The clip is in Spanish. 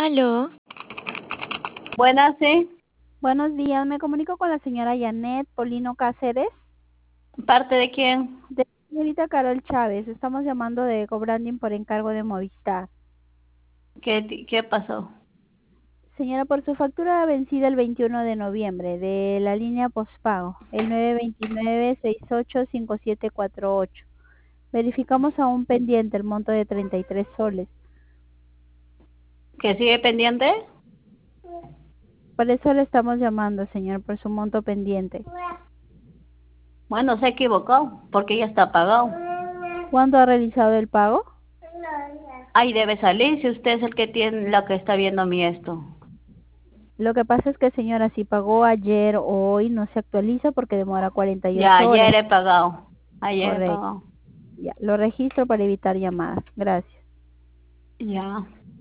Aló, Buenas, sí. Buenos días, me comunico con la señora Janet Polino Cáceres, ¿Parte de quién? de la señorita Carol Chávez. Estamos llamando de Cobranding por encargo de Movistar. ¿Qué pasó? Señora, por su factura vencida el 21 de noviembre de la línea postpago, el 929-685748. Verificamos aún pendiente el monto de 33 soles. ¿Que sigue pendiente? Por eso le estamos llamando, señor, por su monto pendiente. Bueno, se equivocó, porque ya está pagado. ¿Cuándo ha realizado el pago? Ahí debe salir, si usted es el que tiene, la que está viendo mi esto. Lo que pasa es que, señora, si pagó ayer o hoy, no se actualiza porque demora Ya, 48 horas. ayer he pagado. Ayer he Correcto. pagado. Ya, lo registro para evitar llamadas. Gracias. Ya.